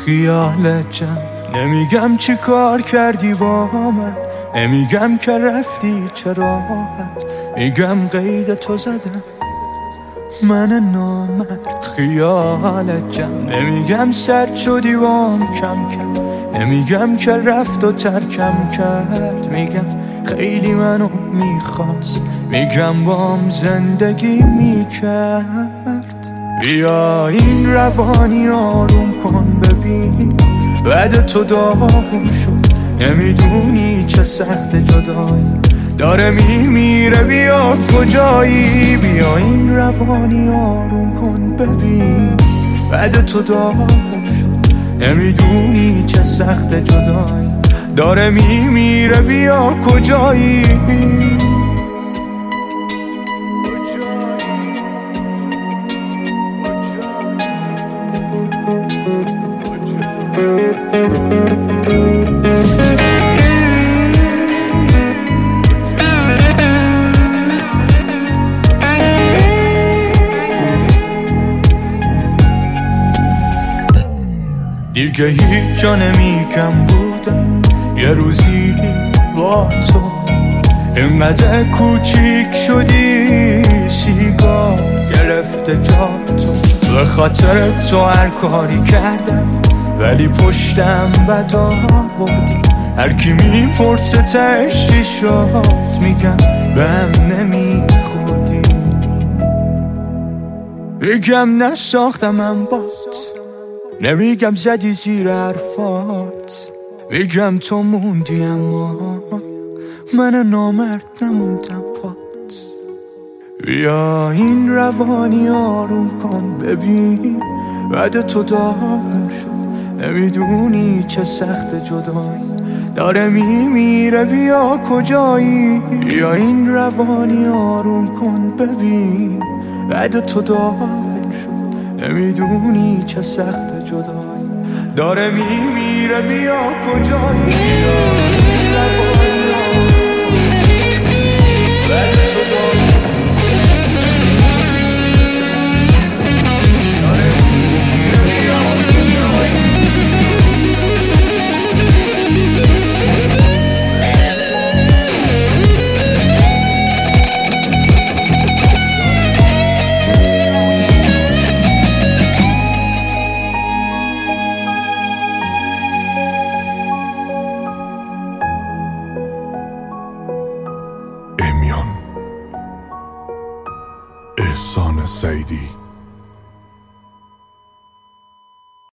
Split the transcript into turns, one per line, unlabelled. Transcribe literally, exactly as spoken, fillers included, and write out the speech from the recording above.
خیالت جمع نمیگم چی کار کردی با من، نمیگم که رفتی چرا راحت، میگم قید تو زدم من نامرد. خیالت جمع نمیگم سرد شدی وام کم کم، نمیگم که رفت و ترکم کرد، میگم خیلی منو میخواست، میگم بام زندگی میکرد. بیا این روانی آروم کن ببین بعد تو داغون شد، نمیدونی چه سخت جدایی داره میمیره، بیا کجایی. بیا این روانی آروم کن ببین بعد تو داغون شد، نمیدونی چه سخت جدایی داره میمیره، بیا کجایی. دیگه هیچ جا نمیگم بودم یه روزی با تو، اینقدر کوچیک شدی سیگار گرفته جا تو. به خاطر تو هر کاری کردم ولی پشتم بدا بردی، هر کی میپرسه تهش چی شد میگم بهم نمیخوردی. میگم نساختمم بات، نمیگم زدی زیر حرفات، میگم تو موندی اما من نامرد نموندم پات. بیا این روانی آروم کن ببین بعد تو داغون شد، نمیدونی چه سخت جدایی داره میمیره، بیا کجایی. بیا این روانی آروم کن ببین بعد تو داغون شد، نمیدونی چه سخت جدایی داره میمیره، بیا کجایی. بیا این روانی آروم کن بعد تو داغون
امیان احسان سیدی.